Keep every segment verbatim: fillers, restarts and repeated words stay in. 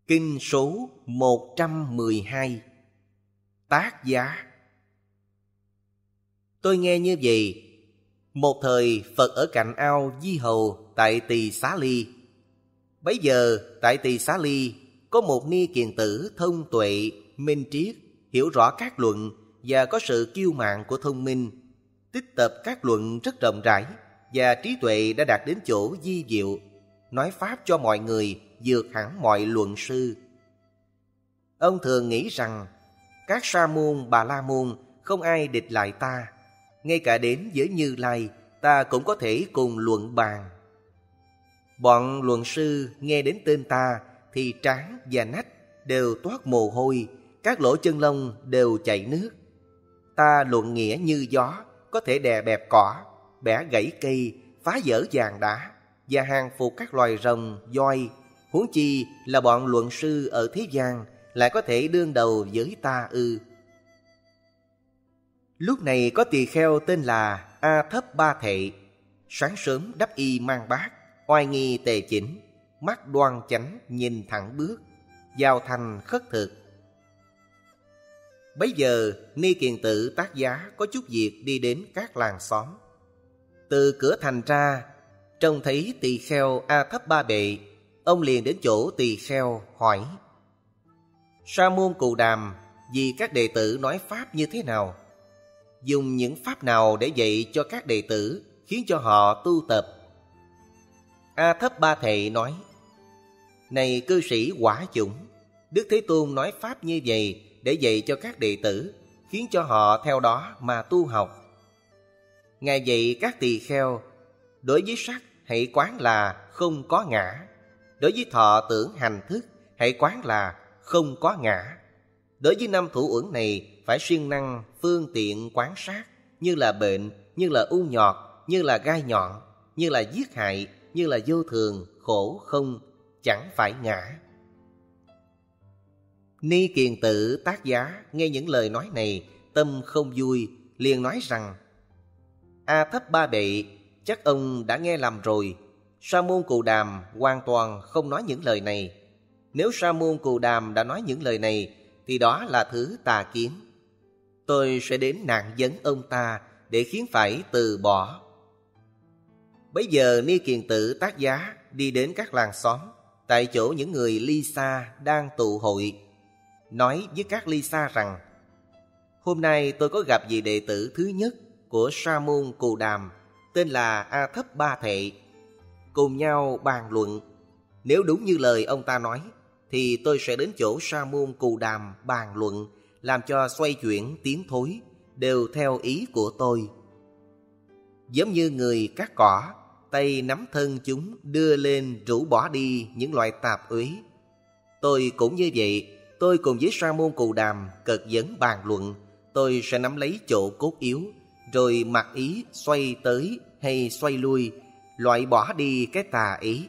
Kinh số một trăm mười hai. Tác Giá. Tôi nghe như vậy. Một thời Phật ở cạnh ao Di Hầu tại Tỳ Xá Ly. Bấy giờ tại Tỳ Xá Ly có một ni kiền tử thông tuệ, minh triết, hiểu rõ các luận và có sự kiêu mạn của thông minh, tích tập các luận rất rộng rãi và trí tuệ đã đạt đến chỗ vi diệu, nói pháp cho mọi người vượt hẳn mọi luận sư. Ông thường nghĩ rằng các sa môn bà la môn không ai địch lại ta, ngay cả đến với Như Lai ta cũng có thể cùng luận bàn. Bọn luận sư nghe đến tên ta thì trán và nách đều toát mồ hôi, các lỗ chân lông đều chảy nước. Ta luận nghĩa như gió, có thể đè bẹp cỏ, bẻ gãy cây, phá vỡ giàn đá và hàng phục các loài rồng, voi. Huống chi là bọn luận sư ở thế gian lại có thể đương đầu với ta ư? Lúc này có tỳ kheo tên là A Thấp Ba Thệ, sáng sớm đắp y mang bát, oai nghi tề chỉnh, mắt đoan chánh nhìn thẳng bước, vào thành khất thực. Bấy giờ ni kiền tử Tác Giá có chút việc đi đến các làng xóm. Từ cửa thành ra, trông thấy tỳ kheo A Thấp Ba Bệ, ông liền đến chỗ tỳ kheo hỏi: Sa môn Cù Đàm vì các đệ tử nói pháp như thế nào? Dùng những pháp nào để dạy cho các đệ tử, khiến cho họ tu tập? A Thấp Ba Thệ nói: Này cư sĩ Quả Chủng, Đức Thế Tôn nói pháp như vậy để dạy cho các đệ tử, khiến cho họ theo đó mà tu học. Ngài dạy các tỳ kheo, đối với sắc hãy quán là không có ngã, đối với thọ tưởng hành thức hãy quán là không có ngã. Đối với năm thủ uẩn này phải siêng năng phương tiện quán sát, như là bệnh, như là u nhọt, như là gai nhọn, như là giết hại, như là vô thường, khổ không, chẳng phải ngã. Ni kiền tử Tác Giá nghe những lời nói này, tâm không vui, liền nói rằng: A Thấp Ba Bệ, chắc ông đã nghe lầm rồi. Sa môn Cù Đàm hoàn toàn không nói những lời này. Nếu Sa môn Cù Đàm đã nói những lời này thì đó là thứ tà kiến. Tôi sẽ đến nạn vấn ông ta để khiến phải từ bỏ. Bấy giờ ni kiền tử Tác Giá đi đến các làng xóm, tại chỗ những người ly xa đang tụ hội, nói với các ly xa rằng: Hôm nay tôi có gặp vị đệ tử thứ nhất của Sa môn Cù Đàm, tên là A Thấp Ba Thệ. Cùng nhau bàn luận. Nếu đúng như lời ông ta nói thì tôi sẽ đến chỗ Sa môn Cù Đàm bàn luận, làm cho xoay chuyển tiến thối đều theo ý của tôi. Giống như người cắt cỏ, tay nắm thân chúng đưa lên rũ bỏ đi những loại tạp uế. Tôi cũng như vậy. Tôi cùng với Sa môn Cù Đàm cật vấn bàn luận. Tôi sẽ nắm lấy chỗ cốt yếu, rồi mặc ý xoay tới hay xoay lui, loại bỏ đi cái tà ý.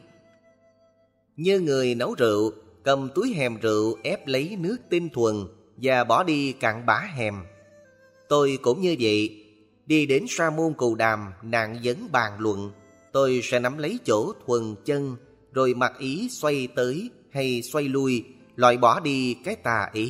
Như người nấu rượu, cầm túi hèm rượu ép lấy nước tinh thuần và bỏ đi cặn bã hèm. Tôi cũng như vậy. Đi đến Sa môn Cù Đàm nạn vấn bàn luận, tôi sẽ nắm lấy chỗ thuần chân, rồi mặc ý xoay tới hay xoay lui, loại bỏ đi cái tà ý.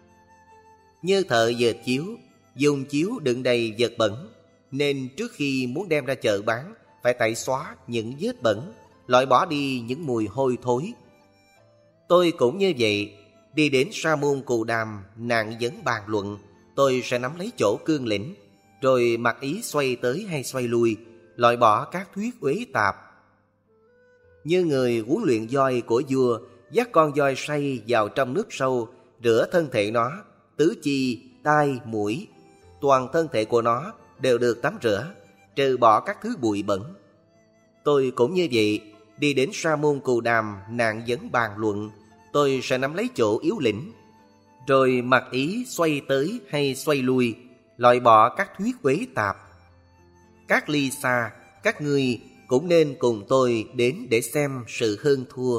Như thợ dệt chiếu, dùng chiếu đựng đầy vật bẩn, nên trước khi muốn đem ra chợ bán phải tẩy xóa những vết bẩn, loại bỏ đi những mùi hôi thối. Tôi cũng như vậy. Đi đến Sa môn Cù Đàm nạn vấn bàn luận, tôi sẽ nắm lấy chỗ cương lĩnh, rồi mặc ý xoay tới hay xoay lui, loại bỏ các thuyết uế tạp. Như người huấn luyện voi của vua, dắt con voi say vào trong nước sâu, rửa thân thể nó, tứ chi, tai, mũi, toàn thân thể của nó đều được tắm rửa, trừ bỏ các thứ bụi bẩn. Tôi cũng như vậy. Đi đến Sa môn Cù Đàm nạn vấn bàn luận, tôi sẽ nắm lấy chỗ yếu lĩnh, rồi mặc ý xoay tới hay xoay lui, loại bỏ các thuyết uế tạp. Các ly xa, các ngươi cũng nên cùng tôi đến để xem sự hơn thua.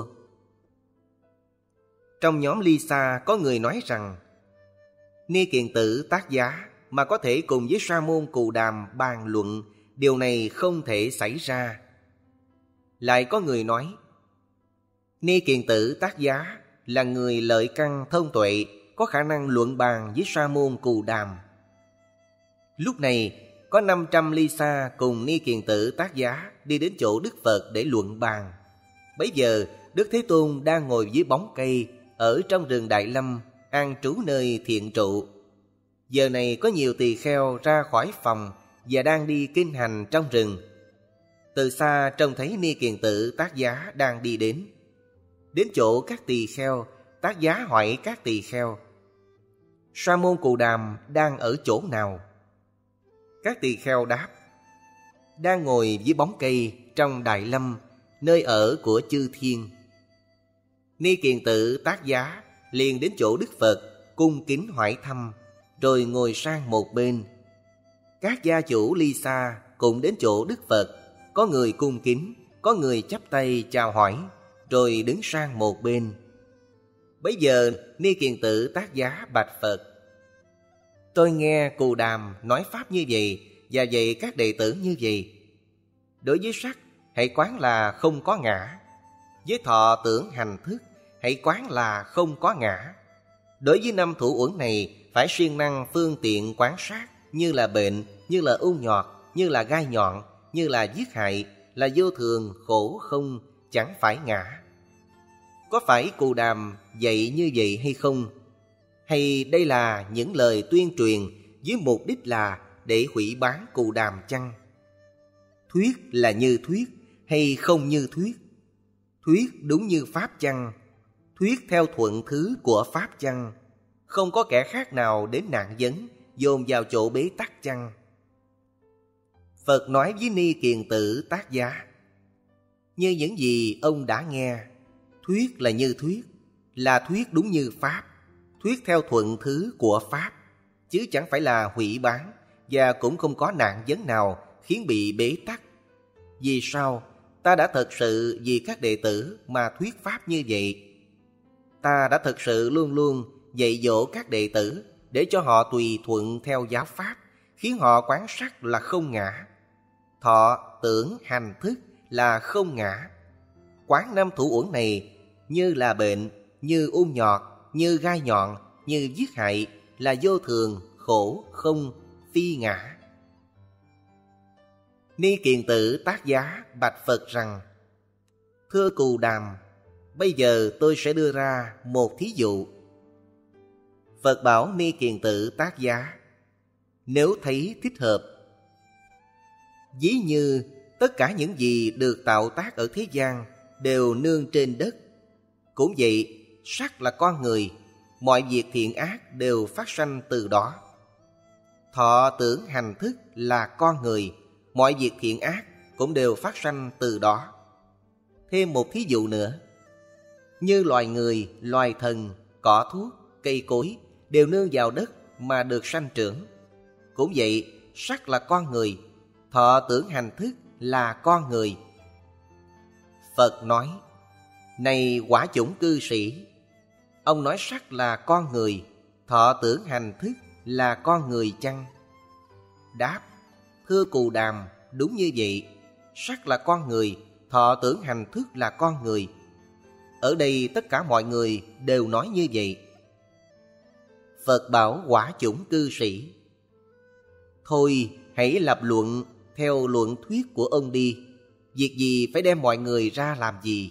Trong nhóm ly xa có người nói rằng: Ni kiền tử Tác Giá mà có thể cùng với Sa môn Cù Đàm bàn luận, điều này không thể xảy ra. Lại có người nói: Ni kiền tử Tác Giá là người lợi căn thông tuệ, có khả năng luận bàn với Sa môn Cù Đàm. Lúc này có năm trăm ly xa cùng Ni Kiền Tử Tác Giá đi đến chỗ Đức Phật để luận bàn. Bấy giờ Đức Thế Tôn đang ngồi dưới bóng cây ở trong rừng Đại Lâm, an trú nơi thiện trụ. Giờ này có nhiều tỳ kheo ra khỏi phòng và đang đi kinh hành trong rừng. Từ xa trông thấy Ni Kiền Tử Tác Giá đang đi đến. Đến chỗ các tỳ kheo, Tác Giá hỏi các tỳ kheo: Sa môn Cù Đàm đang ở chỗ nào? Các tỳ kheo đáp: đang ngồi dưới bóng cây trong Đại Lâm, nơi ở của chư thiên. Ni Kiền Tử Tác Giá liền đến chỗ Đức Phật, cung kính hỏi thăm, rồi ngồi sang một bên. Các gia chủ ly xa cũng đến chỗ Đức Phật, có người cung kính, có người chắp tay chào hỏi, rồi đứng sang một bên. Bấy giờ Ni Kiền Tử Tác Giá bạch Phật: tôi nghe Cù Đàm nói pháp như vậy và dạy các đệ tử như vậy. Đối với sắc, hãy quán là không có ngã. Với thọ tưởng hành thức, hãy quán là không có ngã. Đối với năm thủ uẩn này, phải siêng năng phương tiện quán sát, như là bệnh, như là ung nhọt, như là gai nhọn, như là giết hại, là vô thường, khổ không, chẳng phải ngã. Có phải Cù Đàm dạy như vậy hay không? Hay đây là những lời tuyên truyền với mục đích là để hủy bán Cù Đàm chăng? Thuyết là như thuyết hay không như thuyết? Thuyết đúng như pháp chăng? Thuyết theo thuận thứ của pháp chăng? Không có kẻ khác nào đến nạn vấn, dồn vào chỗ bế tắc chăng? Phật nói với Ni Kiền Tử Tác Giá: như những gì ông đã nghe, thuyết là như thuyết, là thuyết đúng như pháp, thuyết theo thuận thứ của pháp, chứ chẳng phải là hủy bán, và cũng không có nạn vấn nào khiến bị bế tắc. Vì sao? Ta đã thật sự vì các đệ tử mà thuyết pháp như vậy. Ta đã thật sự luôn luôn dạy dỗ các đệ tử để cho họ tùy thuận theo giáo pháp, khiến họ quán sắc là không ngã, thọ tưởng hành thức là không ngã. Quán năm thủ uẩn này như là bệnh, như ung nhọt, như gai nhọn, như giết hại, là vô thường, khổ, không, phi ngã. Ni Kiền Tử Tác Giá bạch Phật rằng: thưa Cù Đàm, bây giờ tôi sẽ đưa ra một thí dụ. Phật bảo Ni Kiền Tử Tác Giá: nếu thấy thích hợp. Ví như tất cả những gì được tạo tác ở thế gian đều nương trên đất. Cũng vậy, sắc là con người, mọi việc thiện ác đều phát sanh từ đó. Thọ tưởng hành thức là con người, mọi việc thiện ác cũng đều phát sanh từ đó. Thêm một thí dụ nữa. Như loài người, loài thần, cỏ thuốc, cây cối đều nương vào đất mà được sanh trưởng. Cũng vậy, sắc là con người, thọ tưởng hành thức là con người. Phật nói: này quả chủng cư sĩ, ông nói sắc là con người, thọ tưởng hành thức là con người chăng? Đáp: thưa Cù Đàm, đúng như vậy. Sắc là con người, thọ tưởng hành thức là con người. Ở đây tất cả mọi người đều nói như vậy. Phật bảo quả chủng cư sĩ: thôi hãy lập luận theo luận thuyết của ông đi. Việc gì phải đem mọi người ra làm gì?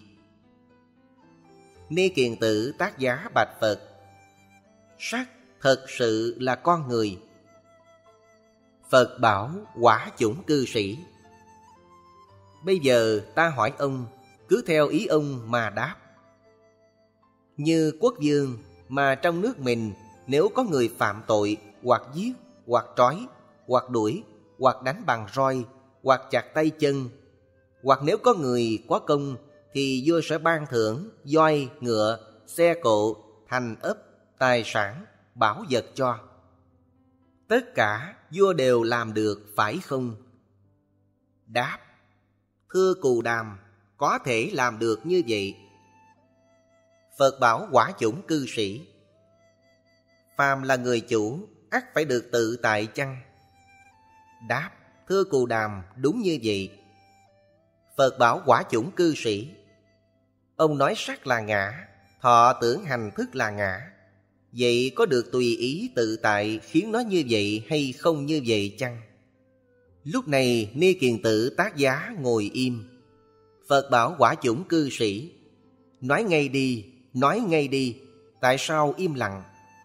Ni Kiền Tử Tác Giá bạch Phật: sắc thật sự là con người. Phật bảo quả chủng cư sĩ: bây giờ ta hỏi ông, cứ theo ý ông mà đáp. Như quốc vương mà trong nước mình, nếu có người phạm tội, hoặc giết, hoặc trói, hoặc đuổi, hoặc đánh bằng roi, hoặc chặt tay chân, hoặc nếu có người có công, thì vua sẽ ban thưởng voi, ngựa, xe cộ, thành ấp, tài sản, bảo vật cho. Tất cả vua đều làm được, phải không? Đáp: thưa Cù Đàm, có thể làm được như vậy. Phật bảo quả chủng cư sĩ: phàm là người chủ, ắt phải được tự tại chăng? Đáp: thưa Cù Đàm, đúng như vậy. Phật bảo quả chủng cư sĩ: ông nói sắc là ngã, thọ thọ tưởng hành thức là ngã. Vậy có được tùy ý tự tại khiến nó như vậy hay không như vậy chăng? Lúc này Ni Kiền Tử Tác Giá ngồi im. Phật bảo quả chủng cư sĩ: nói ngay đi, nói ngay đi, tại sao im lặng?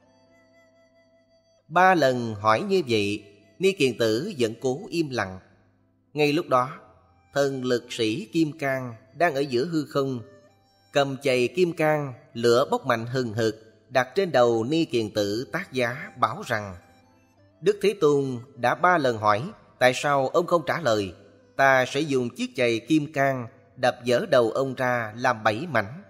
Ba lần hỏi như vậy, Ni Kiền Tử vẫn cố im lặng. Ngay lúc đó, thần lực sĩ Kim Cang đang ở giữa hư không, cầm chày kim cang, lửa bốc mạnh hừng hực, đặt trên đầu Ni Kiền Tử Tác Giá, bảo rằng: Đức Thế Tôn đã ba lần hỏi, tại sao ông không trả lời? Ta sẽ dùng chiếc chày kim cang đập vỡ đầu ông ra làm bảy mảnh.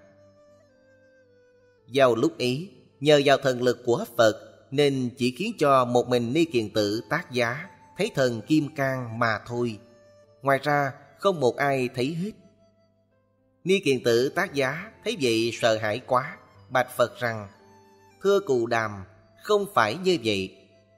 Vào lúc ấy, nhờ vào thần lực của Phật nên chỉ khiến cho một mình Ni Kiền Tử Tác Giá thấy thần kim cang mà thôi. Ngoài ra không một ai thấy hết. Ni Kiền Tử Tác Giá thấy vậy sợ hãi quá, bạch Phật rằng: Thưa Cù Đàm, không phải như vậy.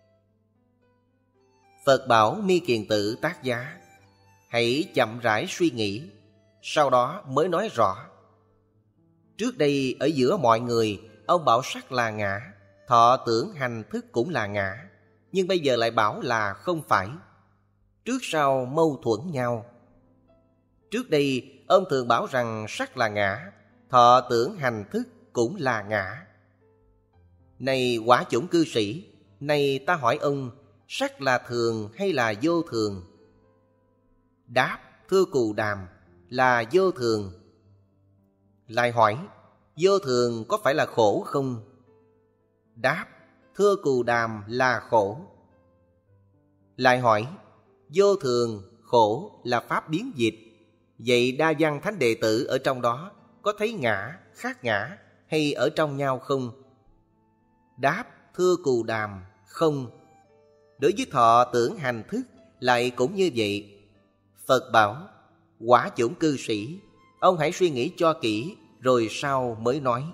Phật bảo Ni Kiền Tử Tác Giá: hãy chậm rãi suy nghĩ, sau đó mới nói rõ. Trước đây ở giữa mọi người, ông bảo sắc là ngã, thọ tưởng hành thức cũng là ngã, nhưng bây giờ lại bảo là không phải. Trước sau mâu thuẫn nhau. Trước đây ông thường bảo rằng sắc là ngã, thọ tưởng hành thức cũng là ngã. Này quả chủng cư sĩ, này ta hỏi ông, sắc là thường hay là vô thường? Đáp: thưa Cù Đàm, là vô thường. Lại hỏi: vô thường có phải là khổ không? Đáp: thưa Cù Đàm, là khổ. Lại hỏi: vô thường, khổ là pháp biến dịch, vậy Đa Văn Thánh đệ tử ở trong đó có thấy ngã, khác ngã hay ở trong nhau không? Đáp: thưa Cù Đàm, không. Đối với thọ tưởng hành thức lại cũng như vậy. Phật bảo: quả chủng cư sĩ, ông hãy suy nghĩ cho kỹ rồi sau mới nói.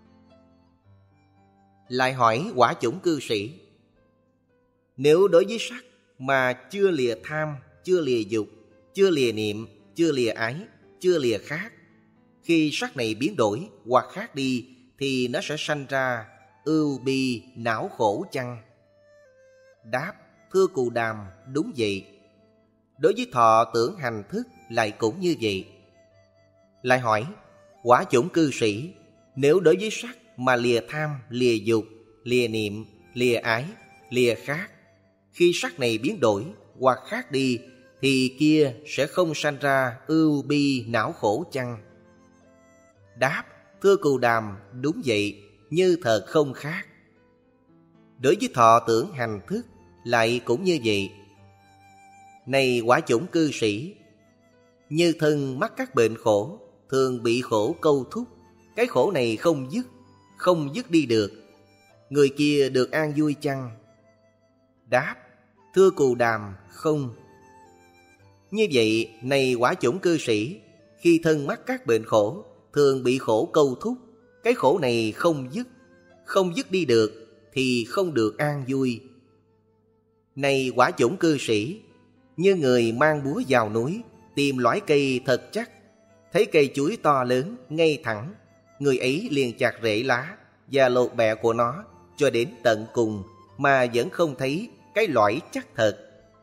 Lại hỏi quả chủng cư sĩ: nếu đối với sắc mà chưa lìa tham, chưa lìa dục, chưa lìa niệm, chưa lìa ái, chưa lìa khác, khi sắc này biến đổi hoặc khác đi thì nó sẽ sanh ra ưu bi não khổ chăng? Đáp: thưa Cù Đàm, đúng vậy. Đối với thọ tưởng hành thức lại cũng như vậy. Lại hỏi quả chủng cư sĩ, nếu đối với sắc mà lìa tham, lìa dục, lìa niệm, lìa ái, lìa khác, khi sắc này biến đổi hoặc khác đi thì kia sẽ không sanh ra ưu bi não khổ chăng? Đáp: thưa Cù Đàm, đúng vậy, như thật không khác. Đối với thọ tưởng hành thức lại cũng như vậy. Này quả chủng cư sĩ, như thân mắc các bệnh khổ, thường bị khổ câu thúc, cái khổ này không dứt, không dứt đi được, người kia được an vui chăng? Đáp: thưa Cù Đàm, không. Như vậy, này quả chủng cư sĩ, khi thân mắc các bệnh khổ, thường bị khổ câu thúc, cái khổ này không dứt, không dứt đi được, thì không được an vui. Này quả chủng cư sĩ, như người mang búa vào núi, tìm loại cây thật chắc, thấy cây chuối to lớn, ngay thẳng, người ấy liền chặt rễ lá và lột bẹ của nó cho đến tận cùng mà vẫn không thấy cái lõi chắc thật.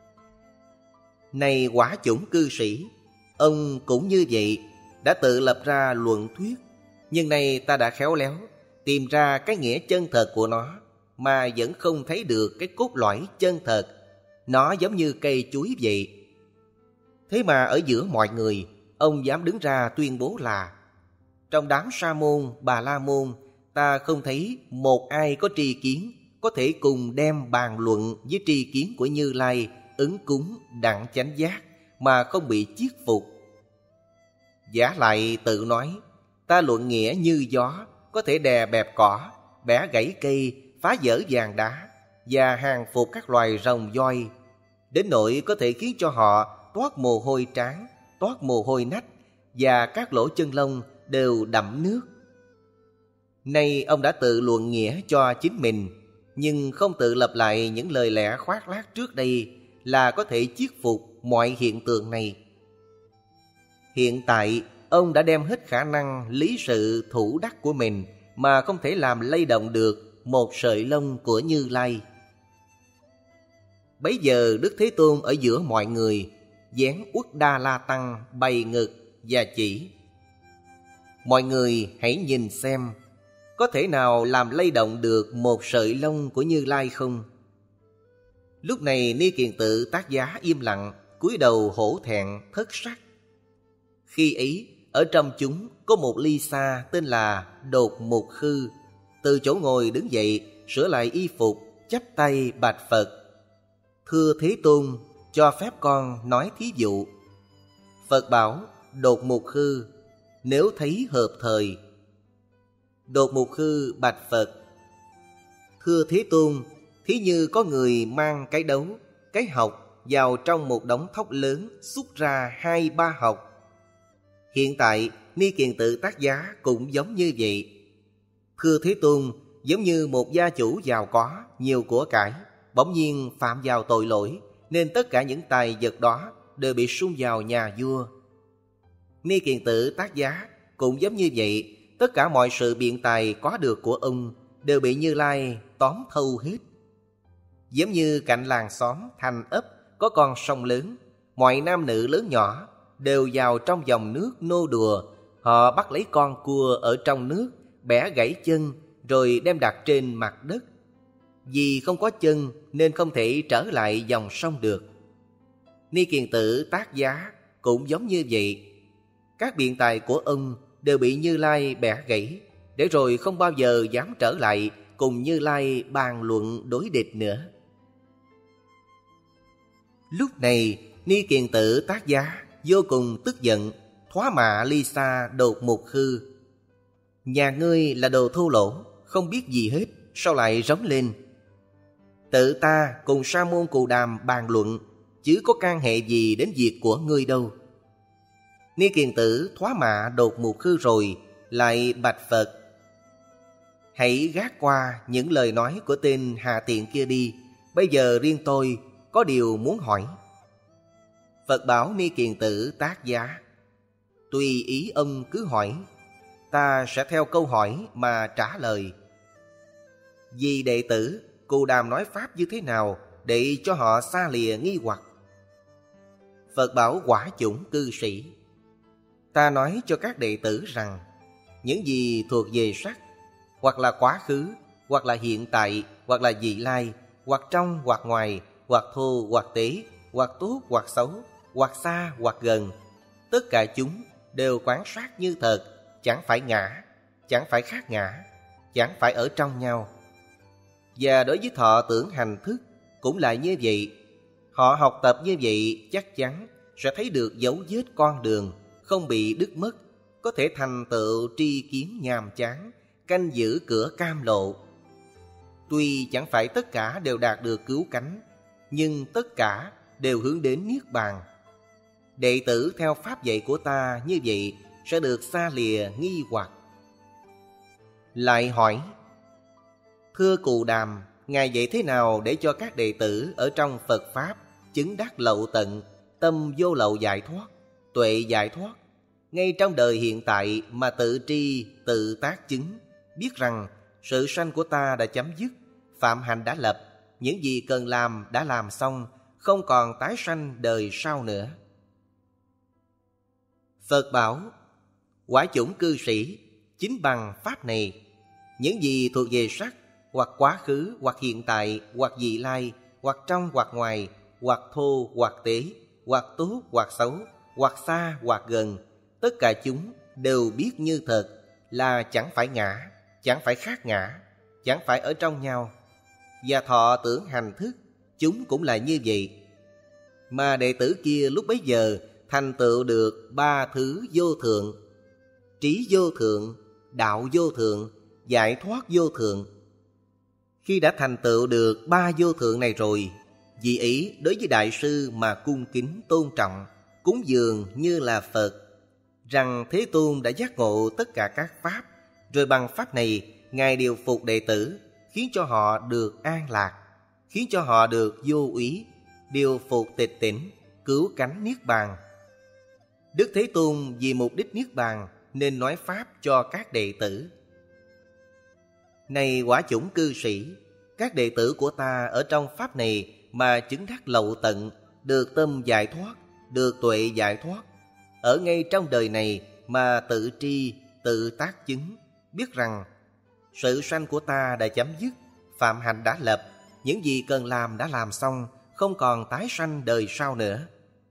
Này quả chủng cư sĩ, ông cũng như vậy, đã tự lập ra luận thuyết, nhưng nay ta đã khéo léo tìm ra cái nghĩa chân thật của nó mà vẫn không thấy được cái cốt lõi chân thật. Nó giống như cây chuối vậy. Thế mà ở giữa mọi người, ông dám đứng ra tuyên bố là: trong đám Sa môn, Bà La môn, ta không thấy một ai có tri kiến có thể cùng đem bàn luận với tri kiến của Như Lai, ứng cúng, đặng chánh giác mà không bị chiết phục. Giả lại tự nói: ta luận nghĩa như gió, có thể đè bẹp cỏ, bẻ gãy cây, phá vỡ vàng đá và hàng phục các loài rồng voi, đến nỗi có thể khiến cho họ toát mồ hôi trán, toát mồ hôi nách và các lỗ chân lông đều đẫm nước. Nay ông đã tự luận nghĩa cho chính mình, nhưng không tự lập lại những lời lẽ khoác lác trước đây là có thể chiết phục mọi hiện tượng này. Hiện tại ông đã đem hết khả năng lý sự thủ đắc của mình mà không thể làm lay động được một sợi lông của Như Lai. Bấy giờ Đức Thế Tôn ở giữa mọi người vén Uất Đa La Tăng bày ngực và chỉ: mọi người hãy nhìn xem, có thể nào làm lay động được một sợi lông của Như Lai không? Lúc này Ni Kiền Tự Tác Giá im lặng, cúi đầu hổ thẹn thất sắc. Khi ấy ở trong chúng có một ly sa tên là Đột Mục Khư, từ chỗ ngồi đứng dậy, sửa lại y phục, chắp tay bạch Phật: thưa Thế Tôn, cho phép con nói thí dụ. Phật bảo Đột Mục Khư: nếu thấy hợp thời. Đột Mục Khư bạch Phật: thưa Thế Tôn, thí như có người mang cái đấu, cái hộc vào trong một đống thóc lớn, xúc ra hai ba hộc. Hiện tại Ni Kiền Tự Tác Giá cũng giống như vậy. Thưa Thế Tôn, giống như một gia chủ giàu có, nhiều của cải, bỗng nhiên phạm vào tội lỗi, nên tất cả những tài vật đó đều bị sung vào nhà vua. Ni Kiền Tự Tác Giá cũng giống như vậy, tất cả mọi sự biện tài có được của ông đều bị Như Lai tóm thâu hết. Giống như cạnh làng xóm, thành ấp có con sông lớn, mọi nam nữ lớn nhỏ đều vào trong dòng nước nô đùa. Họ bắt lấy con cua ở trong nước, bẻ gãy chân, rồi đem đặt trên mặt đất. Vì không có chân nên không thể trở lại dòng sông được. Ni Kiền Tự Tác Giá cũng giống như vậy. Các biện tài của ông đều bị Như Lai bẻ gãy, để rồi không bao giờ dám trở lại cùng Như Lai bàn luận đối địch nữa. Lúc này Ni Kiền Tự Tác Giá vô cùng tức giận, thoá mạ ly sa Đột Mục Khư: nhà ngươi là đồ thô lỗ, không biết gì hết, sao lại rống lên? Tự ta cùng Sa môn Cù Đàm bàn luận, chứ có can hệ gì đến việc của ngươi đâu. Ni Kiền Tử thoá mạ Đột Mục Khư rồi lại bạch Phật: hãy gác qua những lời nói của tên hà tiện kia đi, bây giờ riêng tôi có điều muốn hỏi. Phật bảo Ni Kiền Tử Tác Giá: tùy ý ông cứ hỏi, ta sẽ theo câu hỏi mà trả lời. Vì đệ tử Cù Đàm nói pháp như thế nào để cho họ xa lìa nghi hoặc? Phật bảo Quả Chủng Cư Sĩ: ta nói cho các đệ tử rằng, những gì thuộc về sắc, hoặc là quá khứ, hoặc là hiện tại, hoặc là vị lai, hoặc trong hoặc ngoài, hoặc thô hoặc tế, hoặc tốt hoặc xấu, hoặc xa hoặc gần, tất cả chúng đều quán sát như thật, chẳng phải ngã, chẳng phải khác ngã, chẳng phải ở trong nhau. Và đối với thọ tưởng hành thức cũng là như vậy. Họ học tập như vậy chắc chắn sẽ thấy được dấu vết con đường, không bị đứt mất, có thể thành tựu tri kiến nhàm chán, canh giữ cửa cam lộ. Tuy chẳng phải tất cả đều đạt được cứu cánh, nhưng tất cả đều hướng đến Niết Bàn. Đệ tử theo pháp dạy của ta như vậy sẽ được xa lìa nghi hoặc. Lại hỏi: thưa Cù Đàm, Ngài dạy thế nào để cho các đệ tử ở trong Phật Pháp chứng đắc lậu tận, tâm vô lậu giải thoát, tuệ giải thoát, ngay trong đời hiện tại mà tự tri, tự tác chứng, biết rằng sự sanh của ta đã chấm dứt, phạm hạnh đã lập, những gì cần làm đã làm xong, không còn tái sanh đời sau nữa? Phật bảo: Quả Chủng Cư Sĩ, chính bằng pháp này, những gì thuộc về sắc, hoặc quá khứ, hoặc hiện tại, hoặc vị lai, hoặc trong hoặc ngoài, hoặc thô hoặc tế, hoặc tốt hoặc xấu, hoặc xa hoặc gần, tất cả chúng đều biết như thật, là chẳng phải ngã, chẳng phải khác ngã, chẳng phải ở trong nhau. Và thọ tưởng hành thức, chúng cũng là như vậy. Mà đệ tử kia lúc bấy giờ thành tựu được ba thứ vô thượng: trí vô thượng, đạo vô thượng, giải thoát vô thượng. Khi đã thành tựu được ba vô thượng này rồi, vì ý đối với đại sư mà cung kính tôn trọng, cúng dường như là Phật, rằng Thế Tôn đã giác ngộ tất cả các pháp, rồi bằng pháp này Ngài điều phục đệ tử, khiến cho họ được an lạc, khiến cho họ được vô úy, điều phục tịch tỉnh, cứu cánh Niết Bàn. Đức Thế Tôn vì mục đích Niết Bàn nên nói pháp cho các đệ tử. Này quả chủng cư sĩ, các đệ tử của ta ở trong pháp này mà chứng đắc lậu tận, được tâm giải thoát, được tuệ giải thoát, ở ngay trong đời này mà tự tri, tự tác chứng, biết rằng sự sanh của ta đã chấm dứt, phạm hạnh đã lập, những gì cần làm đã làm xong, không còn tái sanh đời sau nữa.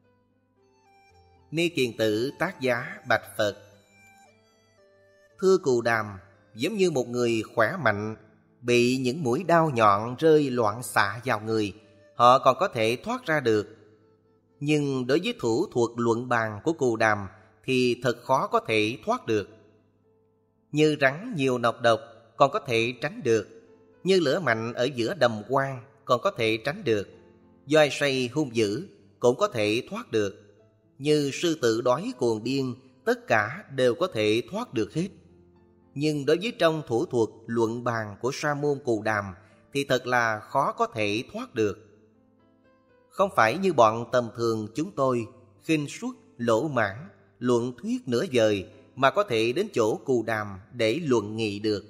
Ni Kiền Tử Tác Giá bạch Phật: Thưa Cù Đàm, giống như một người khỏe mạnh bị những mũi đao nhọn rơi loạn xạ vào người, họ còn có thể thoát ra được. Nhưng đối với thủ thuật luận bàn của Cù Đàm thì thật khó có thể thoát được. Như rắn nhiều nọc độc còn có thể tránh được, như lửa mạnh ở giữa đầm quang còn có thể tránh được, doi say hung dữ cũng có thể thoát được, như sư tử đói cuồng điên, tất cả đều có thể thoát được hết. Nhưng đối với trong thủ thuật luận bàn của Sa môn Cù Đàm thì thật là khó có thể thoát được. Không phải như bọn tầm thường chúng tôi khinh suất, lỗ mãn, luận thuyết nửa vời mà có thể đến chỗ Cù Đàm để luận nghị được.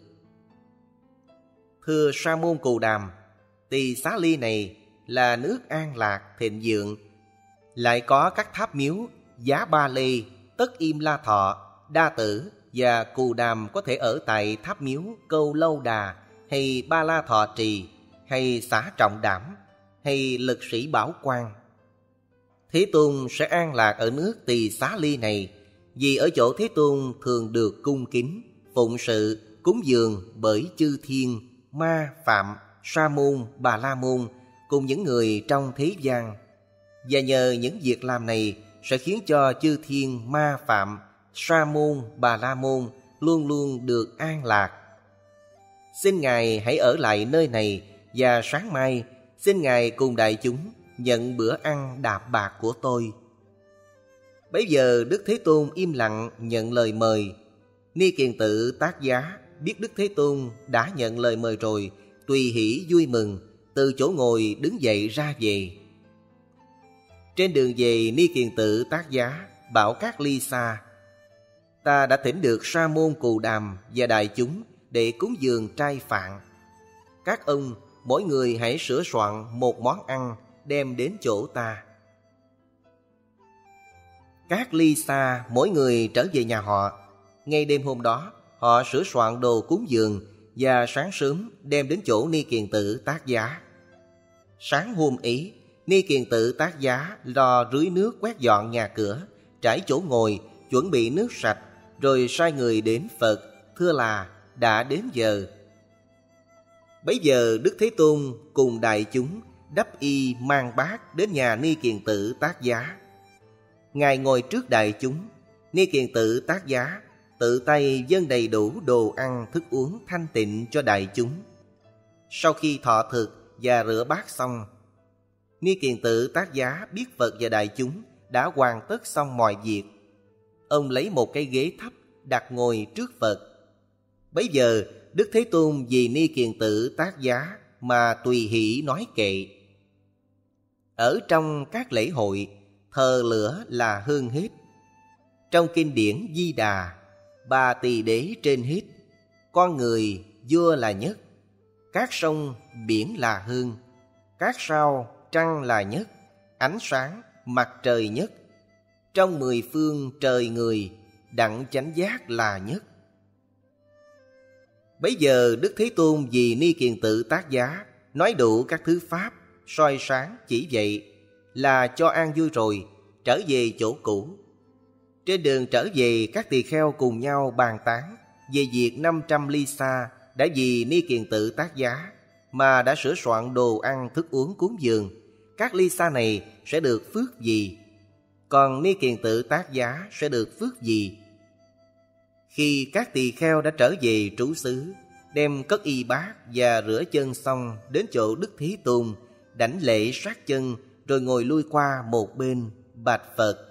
Thưa Sa môn Cù Đàm, Tỳ Xá Ly này là nước an lạc thịnh vượng, lại có các tháp miếu Giá Ba Lê, Tất Im La Thọ, Đa Tử và Cù Đàm có thể ở tại tháp miếu Câu Lâu Đà hay Ba La Thọ Trì hay Xã Trọng Đảm hay Lực Sĩ Bảo Quang. Thế Tôn sẽ an lạc ở nước Tỳ Xá Ly này, vì ở chỗ Thế Tôn thường được cung kính, phụng sự, cúng dường bởi chư thiên, ma, phạm, sa môn, bà la môn cùng những người trong thế gian. Và nhờ những việc làm này sẽ khiến cho chư thiên, ma, phạm, sa môn, bà la môn luôn luôn được an lạc. Xin Ngài hãy ở lại nơi này, và sáng mai xin Ngài cùng đại chúng nhận bữa ăn đạm bạc của tôi. Bấy giờ Đức Thế Tôn im lặng nhận lời mời. Ni Kiền Tử Tác Giá biết Đức Thế Tôn đã nhận lời mời rồi, tùy hỷ vui mừng, từ chỗ ngồi đứng dậy ra về. Trên đường về, Ni Kiền Tử Tác Giá bảo các ly xa: Ta đã thỉnh được Sa môn Cù Đàm và đại chúng để cúng dường trai phạn. Các ông mỗi người hãy sửa soạn một món ăn đem đến chỗ ta. Các ly xa mỗi người trở về nhà họ. Ngay đêm hôm đó, họ sửa soạn đồ cúng dường và sáng sớm đem đến chỗ Ni Kiền Tử Tác Giá. Sáng hôm ấy, Ni Kiền Tử Tác Giá lo rưới nước quét dọn nhà cửa, trải chỗ ngồi, chuẩn bị nước sạch, rồi sai người đến Phật, thưa là đã đến giờ. Bấy giờ Đức Thế Tôn cùng đại chúng đắp y mang bát đến nhà Ni Kiền Tử Tác Giá. Ngài ngồi trước đại chúng. Ni Kiền Tử Tác Giá tự tay dâng đầy đủ đồ ăn thức uống thanh tịnh cho đại chúng. Sau khi thọ thực và rửa bát xong, Ni Kiền Tử Tác Giá biết Phật và đại chúng đã hoàn tất xong mọi việc. Ông lấy một cái ghế thấp đặt ngồi trước Phật. Bấy giờ Đức Thế Tôn vì Ni Kiền Tử Tác Giá mà tùy hỷ nói kệ: Ở trong các lễ hội, thờ lửa là hơn hết. Trong kinh điển Di Đà, ba tỳ đế trên hết, con người vua là nhất, các sông biển là hơn, các sao trăng là nhất, ánh sáng mặt trời nhất, trong mười phương trời người đặng chánh giác là nhất. Bấy giờ Đức Thế Tôn vì Ni Kiền Tử Tác Giá nói đủ các thứ pháp, soi sáng chỉ vậy là cho an vui rồi, trở về chỗ cũ. Trên đường trở về, các tỳ kheo cùng nhau bàn tán về việc năm trăm ly xa đã vì Ni Kiền Tử Tác Giá mà đã sửa soạn đồ ăn thức uống cúng dường. Các ly xa này sẽ được phước gì? Còn Ni Kiền Tử Tác Giá sẽ được phước gì? Khi các tỳ kheo đã trở về trú xứ, đem cất y bát và rửa chân xong đến chỗ Đức Thế Tôn, đảnh lễ sát chân, rồi ngồi lui qua một bên bạch Phật.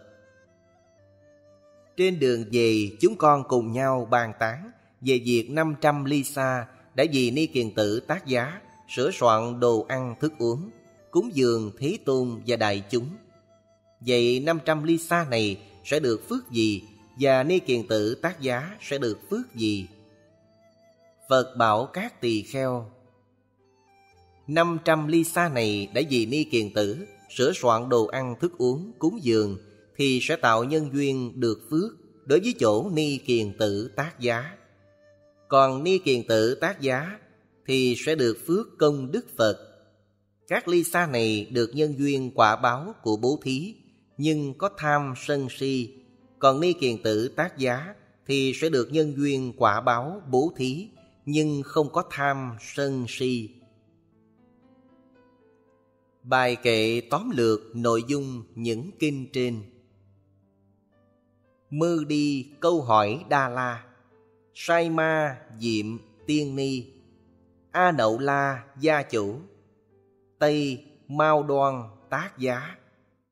Trên đường về, chúng con cùng nhau bàn tán về việc năm trăm ly xa đã vì Ni Kiền Tử Tác Giá sửa soạn đồ ăn thức uống cúng dường Thế Tôn và đại chúng. Vậy năm trăm ly xa này sẽ được phước gì, và Ni Kiền Tử Tác Giá sẽ được phước gì? Phật bảo các tỳ kheo: năm trăm ly sa này đã vì Ni Kiền Tử sửa soạn đồ ăn thức uống cúng dường, thì sẽ tạo nhân duyên được phước đối với chỗ Ni Kiền Tử tác giá. Còn Ni Kiền Tử tác giá thì sẽ được phước công đức Phật. Các ly sa này được nhân duyên quả báo của bố thí, nhưng có tham sân si. Còn Ni Kiền Tử tác giá thì sẽ được nhân duyên quả báo bố thí, nhưng không có tham sân si. Bài kệ tóm lược nội dung những kinh trên. Mư đi câu hỏi Đa La, Sai Ma Diệm Tiên Ni, A Nậu La Gia Chủ, Tây Mao Đoan tác giá.